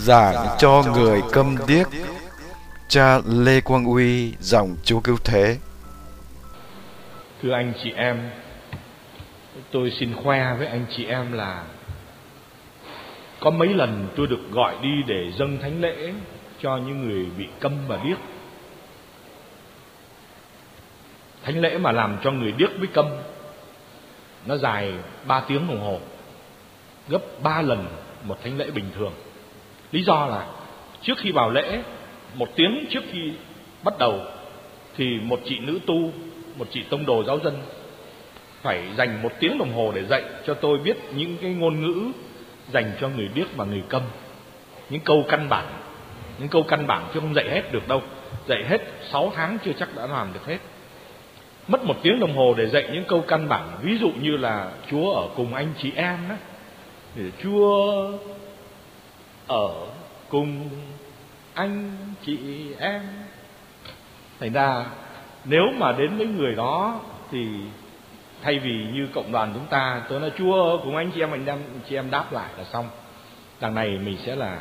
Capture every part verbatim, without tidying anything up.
Giảng cho người câm điếc. Cha Lê Quang Uy, dòng Chúa Cứu Thế. Thưa anh chị em, tôi xin khoe với anh chị em là có mấy lần tôi được gọi đi để dâng thánh lễ cho những người bị câm và điếc. Thánh lễ mà làm cho người điếc với câm nó dài ba tiếng đồng hồ, gấp ba lần một thánh lễ bình thường. Lý do là trước khi vào lễ, một tiếng trước khi bắt đầu, thì một chị nữ tu, một chị tông đồ giáo dân phải dành một tiếng đồng hồ để dạy cho tôi biết những cái ngôn ngữ dành cho người điếc và người câm. Những câu căn bản, những câu căn bản chứ không dạy hết được đâu. Dạy hết sáu tháng chưa chắc đã làm được hết. Mất một tiếng đồng hồ để dạy những câu căn bản. Ví dụ như là Chúa ở cùng anh chị em đó, để Chúa ở cùng anh chị em. Thành ra nếu mà đến với người đó thì thay vì như cộng đoàn chúng ta, tôi nói Chúa cùng anh chị em, anh em chị em đáp lại là xong. Đằng này mình sẽ là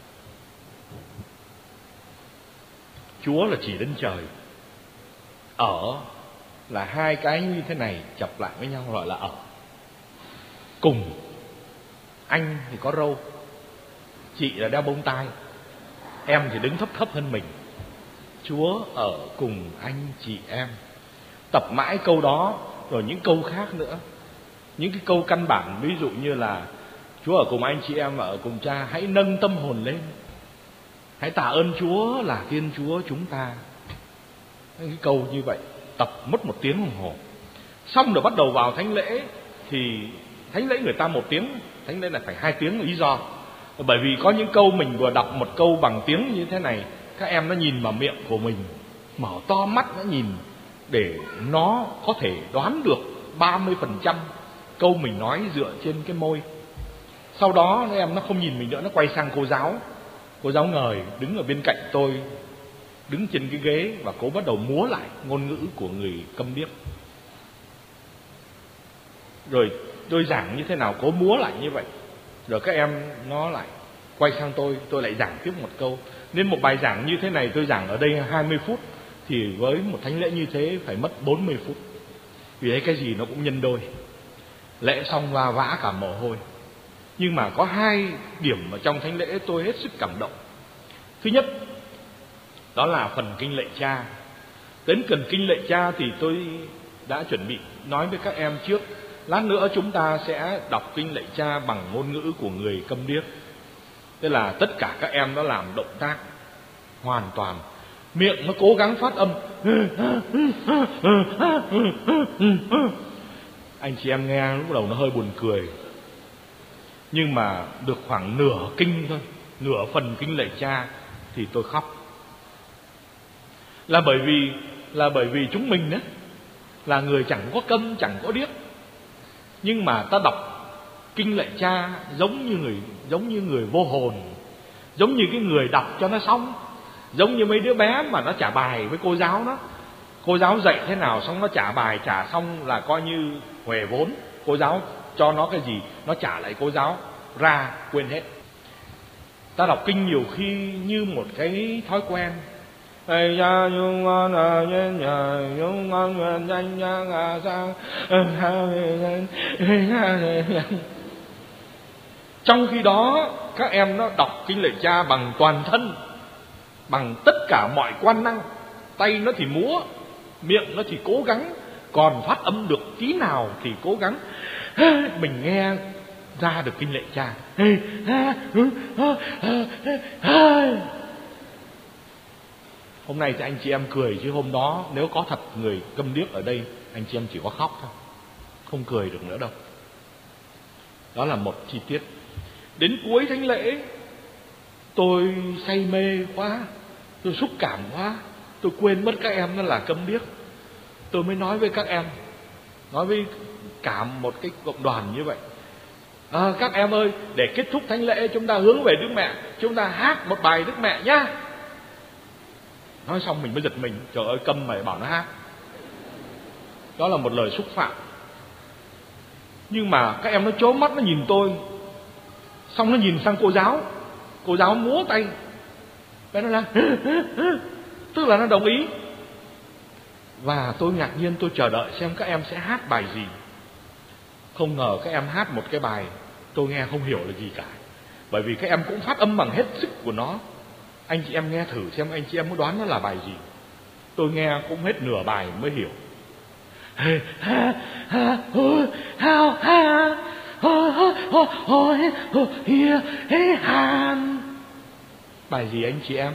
Chúa là chỉ đến trời, ở là hai cái như thế này chập lại với nhau gọi là ở. Cùng, anh thì có râu, chị là đeo bông tai, em thì đứng thấp thấp hơn mình. Chúa ở cùng anh chị em. Tập mãi câu đó, rồi những câu khác nữa. Những cái câu căn bản, ví dụ như là Chúa ở cùng anh chị em và ở cùng Cha. Hãy nâng tâm hồn lên, hãy tạ ơn Chúa là Thiên Chúa chúng ta. Những cái câu như vậy tập mất một tiếng đồng hồ. Xong rồi bắt đầu vào thánh lễ. Thì thánh lễ người ta một tiếng, thánh lễ lại phải hai tiếng. Lý do bởi vì có những câu mình vừa đọc một câu bằng tiếng như thế này, các em nó nhìn vào miệng của mình, mở to mắt nó nhìn, để nó có thể đoán được ba mươi phần trăm câu mình nói dựa trên cái môi. Sau đó các em nó không nhìn mình nữa, nó quay sang cô giáo. Cô giáo ngời đứng ở bên cạnh tôi, đứng trên cái ghế, và cô bắt đầu múa lại ngôn ngữ của người câm điếc. Rồi tôi giảng như thế nào cô múa lại như vậy. Rồi các em nó lại quay sang tôi, tôi lại giảng tiếp một câu. Nên một bài giảng như thế này tôi giảng ở đây hai mươi phút, thì với một thánh lễ như thế phải mất bốn mươi phút. Vì thế cái gì nó cũng nhân đôi. Lễ xong va vã cả mồ hôi. Nhưng mà có hai điểm ở trong thánh lễ tôi hết sức cảm động. Thứ nhất, đó là phần kinh lạy Cha. Đến cần kinh lạy Cha thì tôi đã chuẩn bị nói với các em trước. Lát nữa chúng ta sẽ đọc kinh lạy Cha bằng ngôn ngữ của người câm điếc. Tức là tất cả các em nó làm động tác hoàn toàn, miệng nó cố gắng phát âm. Anh chị em nghe lúc đầu nó hơi buồn cười, nhưng mà được khoảng nửa kinh thôi, nửa phần kinh lạy Cha thì tôi khóc. Là bởi vì là bởi vì chúng mình đó là người chẳng có câm chẳng có điếc, nhưng mà ta đọc kinh lạy Cha giống như người giống như người vô hồn, giống như cái người đọc cho nó xong, giống như mấy đứa bé mà nó trả bài với cô giáo đó. Cô giáo dạy thế nào xong nó trả bài, trả xong là coi như huề vốn. Cô giáo cho nó cái gì nó trả lại cô giáo, ra quên hết. Ta đọc kinh nhiều khi như một cái thói quen. Trong khi đó các em nó đọc kinh lạy Cha bằng toàn thân, bằng tất cả mọi quan năng. Tay nó thì múa, miệng nó thì cố gắng, còn phát âm được tí nào thì cố gắng. Mình nghe ra được kinh lạy Cha. Hôm nay thì anh chị em cười, chứ hôm đó nếu có thật người câm điếc ở đây, anh chị em chỉ có khóc thôi, không cười được nữa đâu. Đó là một chi tiết. Đến cuối thánh lễ tôi say mê quá, tôi xúc cảm quá, tôi quên mất các em nó là câm điếc. Tôi mới nói với các em, nói với cả một cái cộng đoàn như vậy: à, các em ơi, để kết thúc thánh lễ chúng ta hướng về Đức Mẹ, chúng ta hát một bài Đức Mẹ nhá. Nói xong mình mới giật mình, trời ơi, câm mà bảo nó hát. Đó là một lời xúc phạm. Nhưng mà các em nó trố mắt, nó nhìn tôi, xong nó nhìn sang cô giáo, Cô giáo múa tay, bé nó là tức là nó đồng ý. Và tôi ngạc nhiên, tôi chờ đợi xem các em sẽ hát bài gì. Không ngờ các em hát một cái bài tôi nghe không hiểu là gì cả, bởi vì các em cũng phát âm bằng hết sức của nó. Anh chị em nghe thử xem anh chị em có đoán nó là bài gì. Tôi nghe cũng hết nửa bài mới hiểu. Bài gì anh chị em?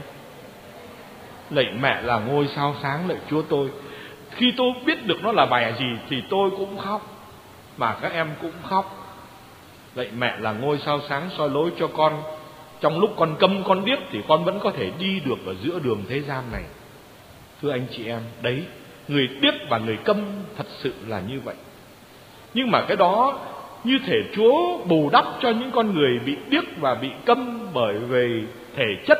Lạy mẹ là ngôi sao sáng, lạy Chúa tôi. Khi tôi biết được nó là bài gì thì tôi cũng khóc, mà các em cũng khóc. Lạy mẹ là ngôi sao sáng soi lối cho con. Trong lúc con câm con điếc thì con vẫn có thể đi được ở giữa đường thế gian này. Thưa anh chị em, đấy, người điếc và người câm thật sự là như vậy. Nhưng mà cái đó như thể Chúa bù đắp cho những con người bị điếc và bị câm bởi vì thể chất,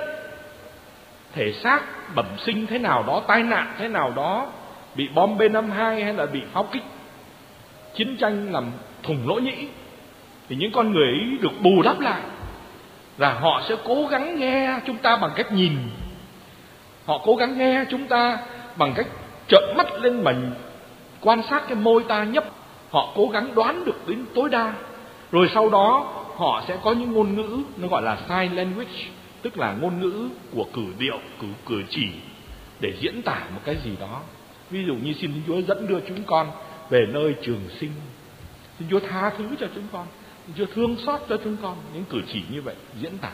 thể xác bẩm sinh thế nào đó, tai nạn thế nào đó, bị bom B năm mươi hai hay là bị pháo kích, chiến tranh làm thủng lỗ nhĩ, thì những con người ấy được bù đắp lại, và họ sẽ cố gắng nghe chúng ta bằng cách nhìn. Họ cố gắng nghe chúng ta bằng cách trợn mắt lên mà quan sát cái môi ta nhấp. Họ cố gắng đoán được đến tối đa. Rồi sau đó họ sẽ có những ngôn ngữ, nó gọi là sign language, tức là ngôn ngữ của cử điệu, cử cử chỉ, để diễn tả một cái gì đó. Ví dụ như xin Chúa dẫn đưa chúng con về nơi trường sinh, xin Chúa tha thứ cho chúng con, xin Chúa thương xót cho chúng con. Những cử chỉ như vậy diễn tả.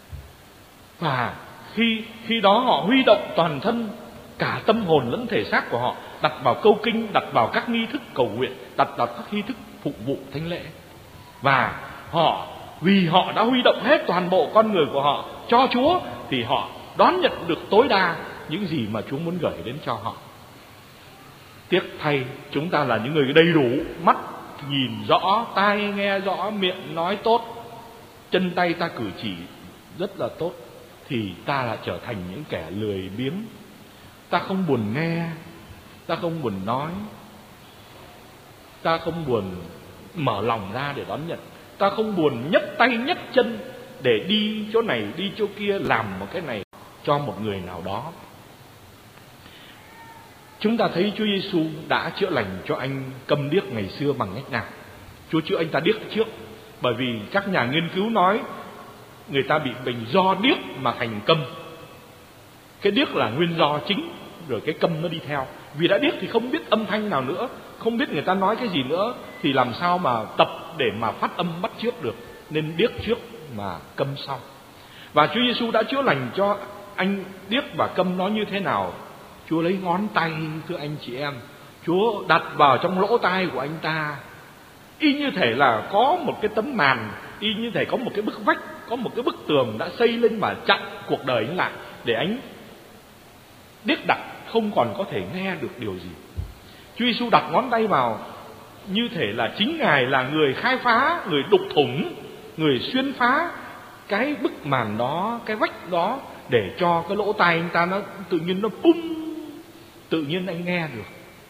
Và khi khi đó họ huy động toàn thân, cả tâm hồn lẫn thể xác của họ, đặt vào câu kinh, đặt vào các nghi thức cầu nguyện, đặt vào các nghi thức phục vụ thánh lễ. Và họ, vì họ đã huy động hết toàn bộ con người của họ cho Chúa, thì họ đón nhận được tối đa những gì mà Chúa muốn gửi đến cho họ. Tiếc thay, chúng ta là những người đầy đủ, mắt nhìn rõ, tai nghe rõ, miệng nói tốt, chân tay ta cử chỉ rất là tốt, thì ta là trở thành những kẻ lười biếng. Ta không buồn nghe, ta không buồn nói, ta không buồn mở lòng ra để đón nhận, ta không buồn nhấc tay nhấc chân để đi chỗ này đi chỗ kia, làm một cái này cho một người nào đó. Chúng ta thấy Chúa Giêsu đã chữa lành cho anh câm điếc ngày xưa bằng cách nào? Chúa chữa anh ta điếc trước, bởi vì các nhà nghiên cứu nói người ta bị bệnh do điếc mà thành câm. Cái điếc là nguyên do chính, rồi cái câm nó đi theo. Vì đã điếc thì không biết âm thanh nào nữa, không biết người ta nói cái gì nữa, thì làm sao mà tập để mà phát âm bắt chước được. Nên điếc trước mà câm sau. Và Chúa Giêsu đã chữa lành cho anh điếc và câm nó như thế nào? Chúa lấy ngón tay, thưa anh chị em, Chúa đặt vào trong lỗ tai của anh ta, y như thể là có một cái tấm màn, y như thể có một cái bức vách, có một cái bức tường đã xây lên mà chặn cuộc đời anh lại, để anh điếc đặc không còn có thể nghe được điều gì. Chúa Giêsu đặt ngón tay vào như thể là chính Ngài là người khai phá, người đục thủng, người xuyên phá cái bức màn đó, cái vách đó, để cho cái lỗ tai anh ta nó tự nhiên nó bung, tự nhiên anh nghe được.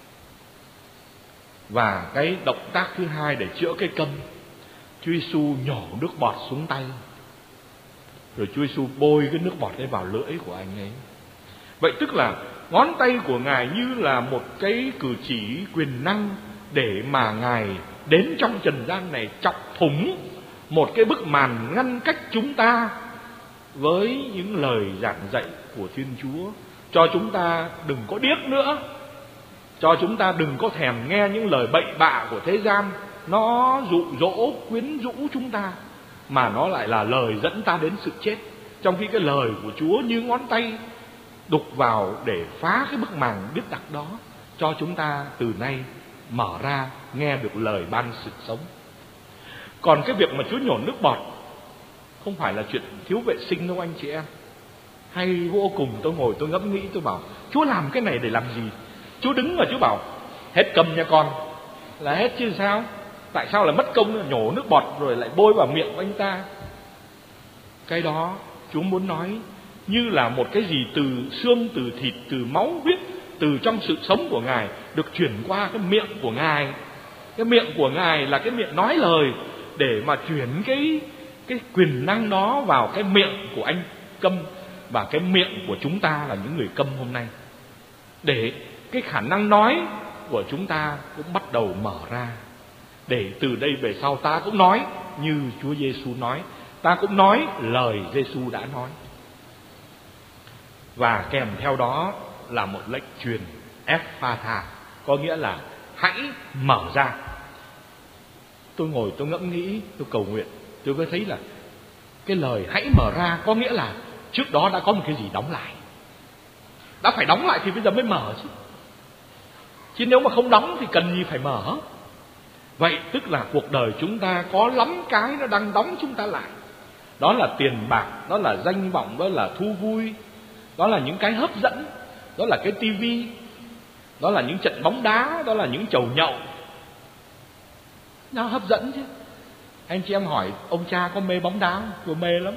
Và cái động tác thứ hai để chữa cái câm, Chúa Giêsu nhổ nước bọt xuống tay, rồi Chúa Giêsu bôi cái nước bọt ấy vào lưỡi của anh ấy. Vậy tức là ngón tay của Ngài như là một cái cử chỉ quyền năng để mà Ngài đến trong trần gian này chọc thủng một cái bức màn ngăn cách chúng ta với những lời giảng dạy của Thiên Chúa, cho chúng ta đừng có điếc nữa, cho chúng ta đừng có thèm nghe những lời bậy bạ của thế gian, nó dụ dỗ quyến rũ chúng ta, mà nó lại là lời dẫn ta đến sự chết. Trong khi cái lời của Chúa như ngón tay đục vào để phá cái bức màn điếc đặc đó, cho chúng ta từ nay mở ra nghe được lời ban sự sống. Còn cái việc mà Chúa nhổ nước bọt không phải là chuyện thiếu vệ sinh đâu anh chị em. Hay vô cùng, tôi ngồi tôi ngẫm nghĩ, tôi bảo Chúa làm cái này để làm gì? Chúa đứng và Chúa bảo hết cầm nha con, là hết chứ sao? Tại sao lại mất công nhổ nước bọt rồi lại bôi vào miệng của anh ta? Cái đó Chúa muốn nói như là một cái gì từ xương, từ thịt, từ máu huyết, từ trong sự sống của Ngài được chuyển qua cái miệng của Ngài. Cái miệng của Ngài là cái miệng nói lời để mà chuyển cái cái quyền năng đó vào cái miệng của anh Câm và cái miệng của chúng ta là những người Câm hôm nay, để cái khả năng nói của chúng ta cũng bắt đầu mở ra, để từ đây về sau ta cũng nói như Chúa Giêsu nói, ta cũng nói lời Giêsu đã nói. Và kèm theo đó là một lệnh truyền Ephatha, có nghĩa là hãy mở ra. Tôi ngồi tôi ngẫm nghĩ, tôi cầu nguyện, tôi có thấy là cái lời hãy mở ra có nghĩa là trước đó đã có một cái gì đóng lại. Đã phải đóng lại thì bây giờ mới mở chứ. Chứ nếu mà không đóng thì cần gì phải mở. Vậy tức là cuộc đời chúng ta có lắm cái nó đang đóng chúng ta lại. Đó là tiền bạc, đó là danh vọng, đó là thú vui, đó là những cái hấp dẫn, đó là cái tivi, đó là những trận bóng đá, đó là những chầu nhậu. Nó hấp dẫn chứ. Anh chị em hỏi ông cha có mê bóng đá không? Tôi mê lắm.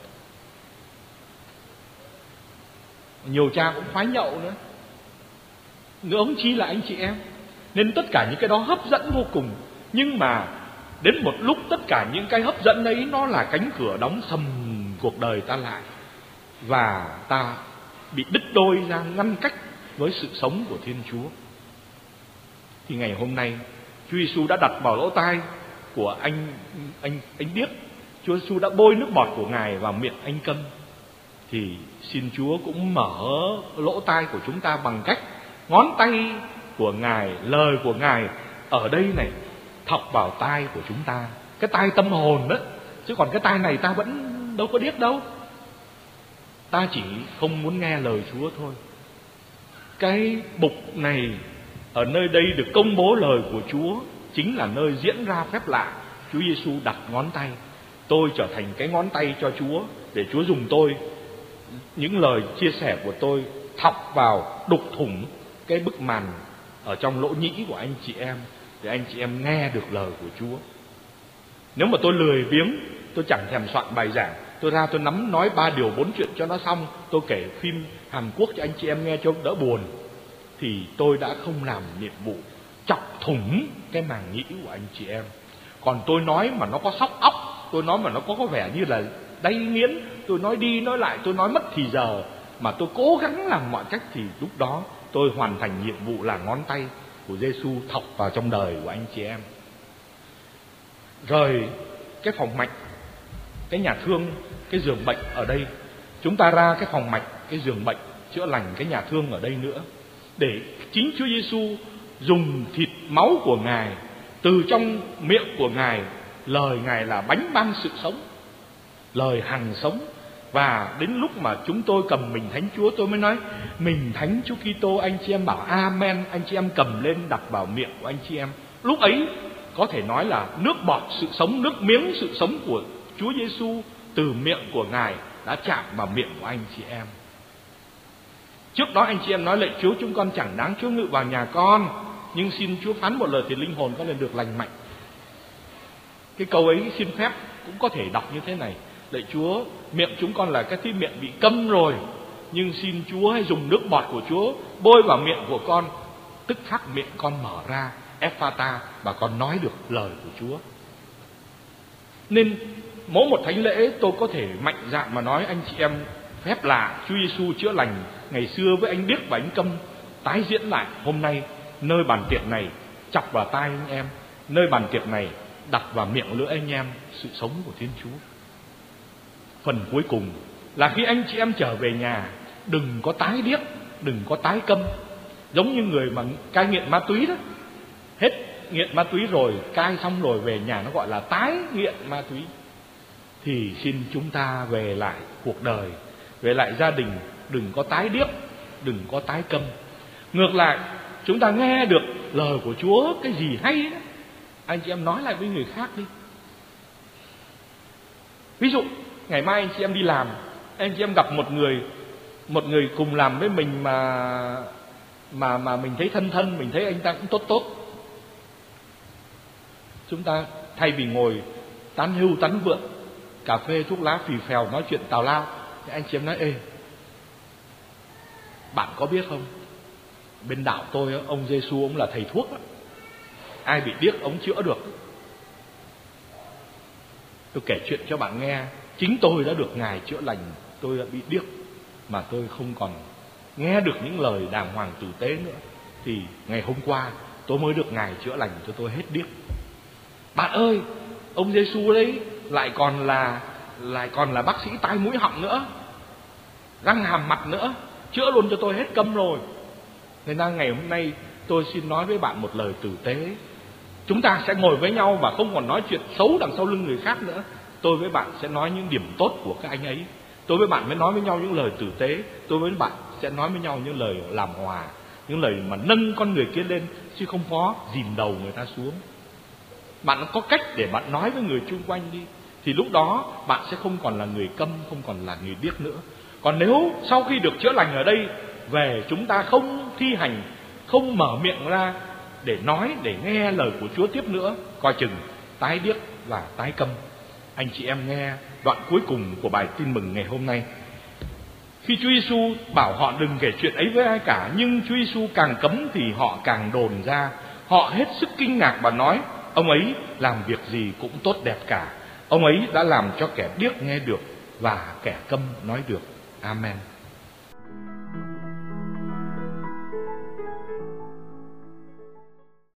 Nhiều cha cũng khoái nhậu nữa. Nữa ông chi là anh chị em. Nên tất cả những cái đó hấp dẫn vô cùng. Nhưng mà đến một lúc tất cả những cái hấp dẫn ấy nó là cánh cửa đóng sầm cuộc đời ta lại, và ta bị đứt đôi ra, ngăn cách với sự sống của Thiên Chúa. Thì ngày hôm nay Chúa Giêsu đã đặt vào lỗ tai của anh anh anh Điếc, Chúa Giêsu đã bôi nước bọt của Ngài vào miệng anh Câm. Thì xin Chúa cũng mở lỗ tai của chúng ta bằng cách ngón tay của Ngài, lời của Ngài ở đây này thọc vào tai của chúng ta, cái tai tâm hồn đó. Chứ còn cái tai này ta vẫn đâu có điếc đâu. Ta chỉ không muốn nghe lời Chúa thôi. Cái bục này ở nơi đây được công bố lời của Chúa, chính là nơi diễn ra phép lạ. Chúa Giêsu đặt ngón tay, tôi trở thành cái ngón tay cho Chúa, để Chúa dùng tôi, những lời chia sẻ của tôi thọc vào, đục thủng cái bức màn ở trong lỗ nhĩ của anh chị em, để anh chị em nghe được lời của Chúa. Nếu mà tôi lười biếng, tôi chẳng thèm soạn bài giảng, tôi ra tôi nắm nói ba điều bốn chuyện cho nó xong, tôi kể phim Hàn Quốc cho anh chị em nghe cho đỡ buồn, thì tôi đã không làm nhiệm vụ chọc thủng cái màng nhĩ của anh chị em. Còn tôi nói mà nó có sóc óc, tôi nói mà nó có, có vẻ như là đay nghiến, tôi nói đi nói lại, tôi nói mất thì giờ, mà tôi cố gắng làm mọi cách, thì lúc đó tôi hoàn thành nhiệm vụ là ngón tay của Giêsu thọc vào trong đời của anh chị em. Rồi cái phòng mạch, cái nhà thương, cái giường bệnh ở đây, chúng ta ra cái phòng mạch, cái giường bệnh chữa lành, cái nhà thương ở đây nữa, để chính Chúa Giêsu dùng thịt máu của Ngài, từ trong miệng của Ngài, lời Ngài là bánh ban sự sống, lời hằng sống. Và đến lúc mà chúng tôi cầm mình thánh Chúa, tôi mới nói mình thánh Chúa Kitô, anh chị em bảo amen, anh chị em cầm lên đặt vào miệng của anh chị em. Lúc ấy có thể nói là nước bọt sự sống, nước miếng sự sống của Chúa Giêsu từ miệng của Ngài đã chạm vào miệng của anh chị em. Trước đó anh chị em nói lạy Chúa, chúng con chẳng đáng Chúa ngự vào nhà con, nhưng xin Chúa phán một lời thì linh hồn con liền được lành mạnh. Cái câu ấy xin phép cũng có thể đọc như thế này: lạy Chúa, miệng chúng con là cái tí miệng bị câm rồi, nhưng xin Chúa hãy dùng nước bọt của Chúa bôi vào miệng của con, tức khắc miệng con mở ra, Ephatha, và con nói được lời của Chúa. Nên mỗi một thánh lễ tôi có thể mạnh dạn mà nói anh chị em, phép lạ Chúa Giêsu chữa lành ngày xưa với anh Điếc và anh Câm tái diễn lại hôm nay nơi bàn tiệc này, chọc vào tai anh em, nơi bàn tiệc này đặt vào miệng lưỡi anh em sự sống của Thiên Chúa. Phần cuối cùng là khi anh chị em trở về nhà, đừng có tái điếc, đừng có tái câm, giống như người mà cai nghiện ma túy đó. Hết nghiện ma túy rồi, cai xong rồi về nhà nó gọi là tái nghiện ma túy. Thì xin chúng ta về lại cuộc đời, về lại gia đình, đừng có tái điếc, đừng có tái câm. Ngược lại, chúng ta nghe được lời của Chúa, cái gì hay đó, anh chị em nói lại với người khác đi. Ví dụ ngày mai anh chị em đi làm, anh chị em gặp một người một người cùng làm với mình mà mà mà mình thấy thân thân, mình thấy anh ta cũng tốt tốt, chúng ta thay vì ngồi tán hưu tán vượng, cà phê thuốc lá phì phèo nói chuyện tào lao, thì anh chị em nói: ê, bạn có biết không, bên đạo tôi ông Giêsu ông là thầy thuốc đó. Ai bị điếc ông chữa được. Tôi kể chuyện cho bạn nghe. Chính tôi đã được Ngài chữa lành. Tôi đã bị điếc mà tôi không còn nghe được những lời đàng hoàng tử tế nữa. Thì ngày hôm qua tôi mới được Ngài chữa lành cho tôi hết điếc. Bạn ơi, ông Giêsu đấy lại còn là lại còn là bác sĩ tai mũi họng nữa, răng hàm mặt nữa, chữa luôn cho tôi hết câm rồi. Nên là ngày hôm nay tôi xin nói với bạn một lời tử tế. Chúng ta sẽ ngồi với nhau và không còn nói chuyện xấu đằng sau lưng người khác nữa. Tôi với bạn sẽ nói những điểm tốt của các anh ấy. Tôi với bạn mới nói với nhau những lời tử tế. Tôi với bạn sẽ nói với nhau những lời làm hòa, những lời mà nâng con người kia lên, chứ không có dìm đầu người ta xuống. Bạn có cách để bạn nói với người chung quanh đi, thì lúc đó bạn sẽ không còn là người câm, không còn là người điếc nữa. Còn nếu sau khi được chữa lành ở đây về, chúng ta không thi hành, không mở miệng ra để nói, để nghe lời của Chúa tiếp nữa, coi chừng tái điếc và tái câm. Anh chị em nghe đoạn cuối cùng của bài tin mừng ngày hôm nay. Khi Chúa Giêsu bảo họ đừng kể chuyện ấy với ai cả, nhưng Chúa Giêsu càng cấm thì họ càng đồn ra. Họ hết sức kinh ngạc và nói: ông ấy làm việc gì cũng tốt đẹp cả. Ông ấy đã làm cho kẻ điếc nghe được và kẻ câm nói được. Amen.